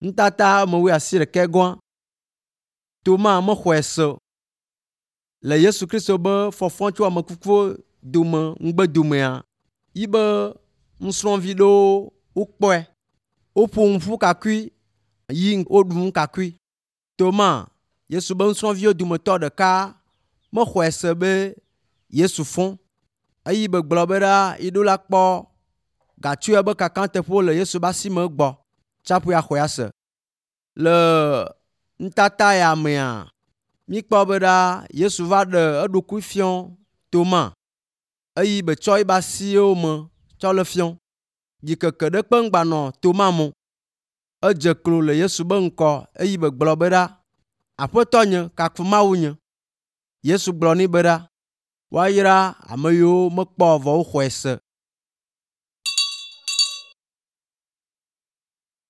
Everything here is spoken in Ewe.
Ntata me wi asi ɖeke gɔa. Toma me xɔe se le Yesu Kristo be fɔfɔ tso ame kukuwo dome ŋugbedomea. Yi be nusrɔ̃vi ɖewo wokpɔe, woƒo ŋuƒu kakui yi woɖu nu kakui. Toma, Yesu be nusrɔ̃viwo dometɔ ɖeka mexɔe se be Yesu fɔ. Eyi be gblɔ be ɖa yi ɖo la kpɔ gatsuya be kakã teƒewo le Yesu be asime gbɔ tsaƒe axɔe ase. Le ntata ya mea, mikpɔ be ɖa Yesu va ɖe eɖokui fiɔ Toma. Eyi be tsɔ yi be asiwo me tsɔ le fiɔ. Dzikeke ɖe kpe ŋgbanɔ Toma mo. Edze klo le Yesu be ŋkɔ eyi be gblɔ be ɖa, Aƒetɔ nye kaku Mawu nye. Yesu gblɔ nɛ be ɖa, woayra ame yiwo mekpɔ vɔ woxɔe se.